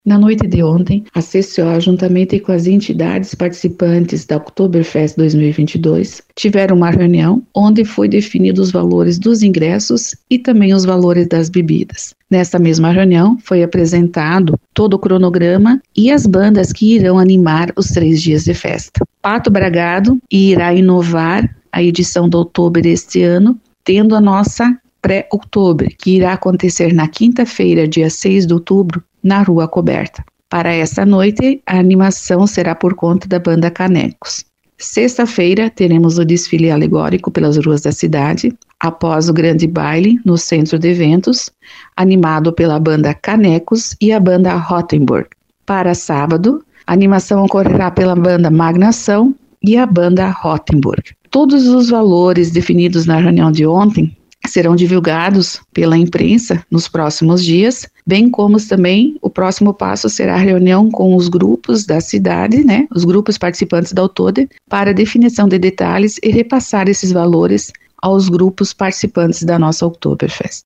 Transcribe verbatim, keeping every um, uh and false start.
Na noite de ontem, a C C O, juntamente com as entidades participantes da Oktoberfest dois mil e vinte e dois, tiveram uma reunião onde foi definido os valores dos ingressos e também os valores das bebidas. Nessa mesma reunião, foi apresentado todo o cronograma e as bandas que irão animar os três dias de festa. Pato Bragado irá inovar a edição do Oktober este ano, tendo a nossa pré-Oktober, que irá acontecer na quinta-feira, dia seis de outubro, na Rua Coberta. Para essa noite, a animação será por conta da banda Canecos. Sexta-feira, teremos o desfile alegórico pelas ruas da cidade, após o grande baile no centro de eventos, animado pela banda Canecos e a banda Rothenburg. Para sábado, a animação ocorrerá pela banda Magnação e a banda Rothenburg. Todos os valores definidos na reunião de ontem serão divulgados pela imprensa nos próximos dias, bem como também o próximo passo será a reunião com os grupos da cidade, né, os grupos participantes da Oktober, para definição de detalhes e repassar esses valores aos grupos participantes da nossa Oktoberfest.